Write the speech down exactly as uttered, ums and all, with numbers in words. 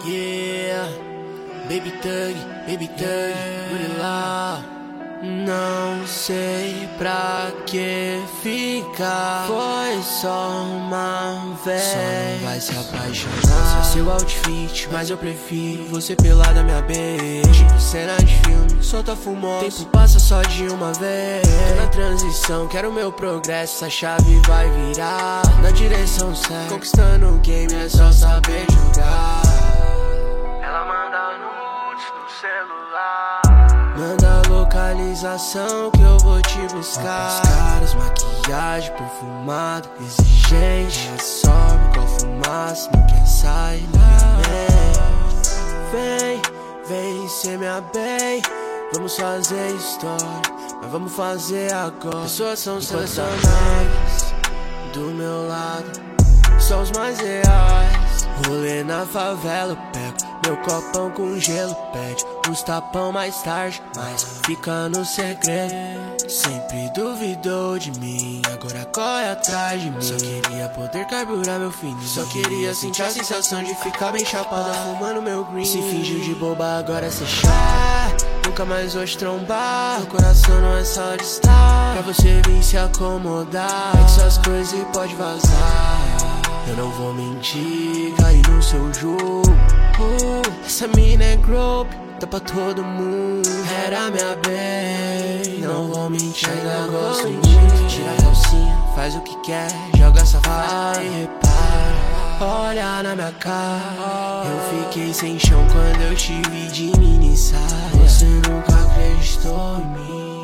Yeah, baby thug, baby thug, gorila. Não sei pra que ficar, foi só uma vez. Só não vai se apaixonar. Só seu outfit, mas eu prefiro você pelada minha bem. Tipo cena de filme, solta fumosa. Tempo passa só de uma vez. Tô na transição, quero meu progresso. Essa chave vai virar na direção certa. Conquistando o game é só saber jogar. Ela manda nudes no celular. Manda a localização que eu vou te buscar. Os caras, maquiagem perfumada, exigente. Ela sobe com a fumaça, não quer sair na minha mente. Vem, vem ser minha bem. Vamos fazer história, mas vamos fazer agora. Pessoas são selecionadas do meu lado, são os mais reais. Rolê na favela, eu pego meu copão com gelo, pede uns tapão mais tarde, mas fica no segredo. Sempre duvidou de mim, agora corre atrás de mim. Só queria poder carburar meu fim, só queria sentir a sensação de ficar bem chapada fumando meu green. Se fingiu de boba, agora cê chata. Nunca mais vou te trombar, meu coração não é só de estar pra você vir se acomodar. Pega suas coisas e pode vazar. Eu não vou mentir, cair no seu jogo. uh, Essa mina é group, tá pra todo mundo. Era minha bem, não vou mentir, ainda gosto muito. Tira a calcinha, faz o que quer, joga safada e repara. Olha na minha cara, eu fiquei sem chão quando eu te vi de mini saia. Você nunca acreditou em mim.